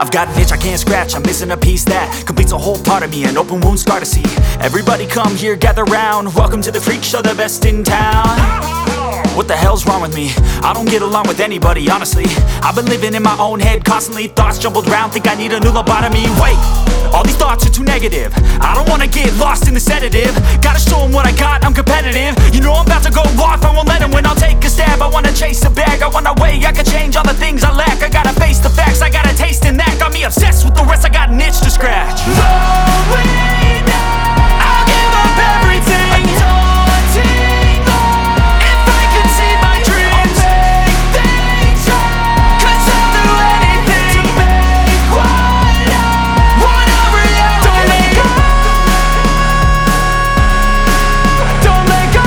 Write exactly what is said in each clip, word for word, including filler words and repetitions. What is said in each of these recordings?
I've got an itch I can't scratch, I'm missing a piece that completes a whole part of me, an open wound scar to see. Everybody come here, gather round, welcome to the freak show, the best in town. What the hell's wrong with me? I don't get along with anybody, honestly. I've been living in my own head constantly, thoughts jumbled round, think I need a new lobotomy. Wait, all these thoughts are too negative, I don't wanna get lost in the sedative. Gotta show them what I got, I'm competitive. You know I'm about to go off, I won't let them win. I'll take a stab, I wanna chase a bag, I wanna weigh, I can change all the things I lack. I gotta face the facts, I got a taste in that. Got me obsessed with the rest, I got an itch to scratch. Lonely now, I'll give up everything. Daunting all, if I could see my dreams, I'll make things right. Cause I'll do anything to make what I wanna reality. Don't let go, don't let go.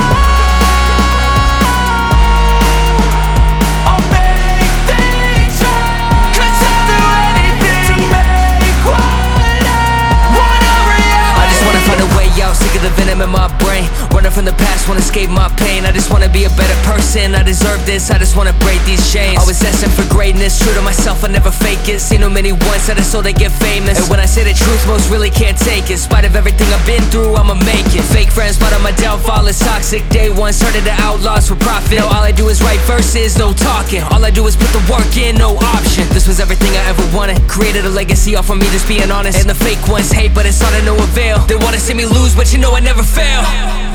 I'll make things right. Cause I'll do anything to make what I wanna reality. I just wanna find a way out, sick of the venom in my brain. Running from the past, wanna escape my pain. I just wanna be a better person, I deserve this. I just wanna break these chains. Always asking for greatness, true to myself, I never fake it. Seen too many once, I just so they get famous. And when I say the truth, most really can't take it. In spite of everything I've been through, I'ma make it. Fake friends, but on my downfall is toxic. Day one, started to outlaws for profit. Now all I do is write verses, no talking. All I do is put the work in, no option. This was everything I ever wanted. Created a legacy off of me, just being honest. And the fake ones hate, but it's all to no avail. They wanna see me lose, but you know I never fail.